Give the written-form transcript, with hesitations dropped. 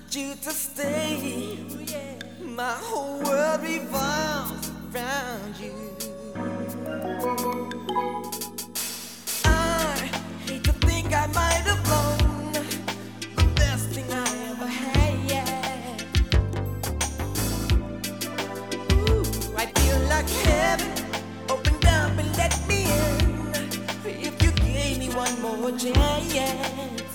you to stay. My whole world revolves around you. I hate to think I might have blown the best thing I ever had. Ooh, I feel like heaven opened up and let me in. If you gave me one more chance.